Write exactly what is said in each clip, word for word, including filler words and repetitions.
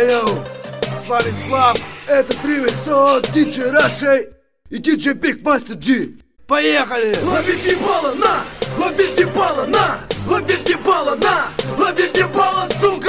Йоу, с вами Сплав. Это ремикс от диджей Рашей и диджей Big Master G. Поехали! Ловить ебало на! Ловить ебало на! Ловить ебало на! Ловить ебало, сука!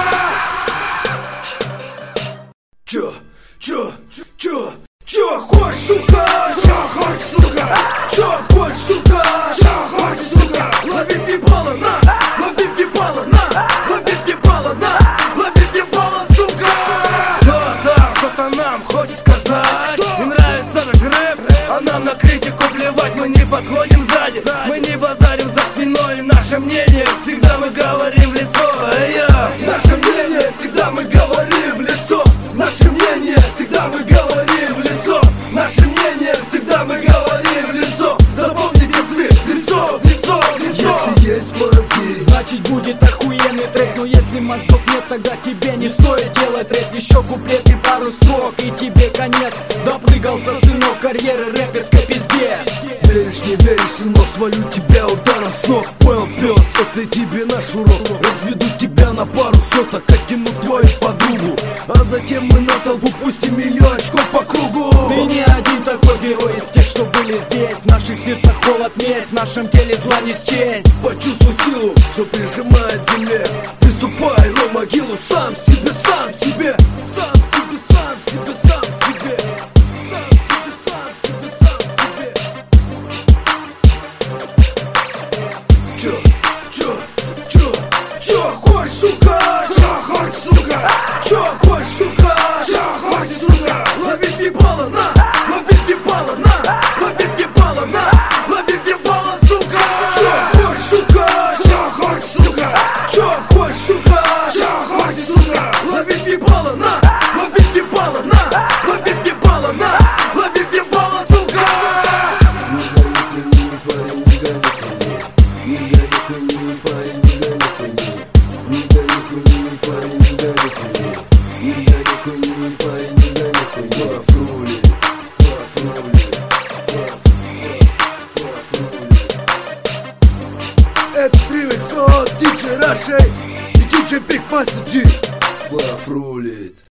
Чё? Чё? Чё? Чё хочешь, сука? Чё хочешь, сука? Чё хочешь, сука? Чё хочешь, сука? Ловить ебало на! Ловить ебало на! Ловить ебало на! Ловить ебало, сука! Да-да, что-то нам хочет сказать. Не нравится наш рэп, а нам на критику плевать. Мы не подходим сзади, мы не базарим за спиной. Наше мнение всегда мы говорим в лицо. Наше мнение всегда мы говорим в лицо. Наше мнение всегда мы говорим в лицо. Наше мнение всегда мы говорим в лицо. Запомните все, лицо, лицо, лицо. Если есть мозги, значит будет охуенный трек. Но если мозгов нет, тогда тебе не стоит делать рэп. Еще куплет и пару строк, и тебе конец. Допрыгался, сынок, карьеры рэперской пизде. Веришь, не веришь, сынок, свалю тебя ударом с ног. Понял, пес, это тебе наш урок. Разведу тебя на пару соток, оттяну твою подругу, а затем мы на толпу пустим ее очком по кругу. Ты не один такой герой из тех, что были здесь. В наших сердцах холод, месть, в нашем теле зла не счесть. Почувствуй силу, что прижимает к земле. Приступай на могилу сам себе, сам себе. Сам себе, сам себе, сам себе. Сам себе, сам себе, сам себе. Чё, чё, чё, чё хочешь, сука? Чё хочешь, сука? Чё хочешь, сука? Чё хочешь, сука? Ловить ебало на! Ловить ебало на! Ловить ебало на! Ловить ебало, сука! Чё хочешь, сука? Чё хочешь, сука? Чё хочешь, сука? Чё хочешь, сука? Ловить ебало на! Ловить ебало на! Ловить ебало на! Ловить ебало, сука! Не гони хуйни, парень, не гони хуйни. Не гони хуйни, парень, не гони хуйни. Не гони хуйни, парень, не гони хуйни. Пафрулит, пафрулит, пафрулит. Этот ремикс от диджей Рашей и диджей Big Master G. Пафрулит.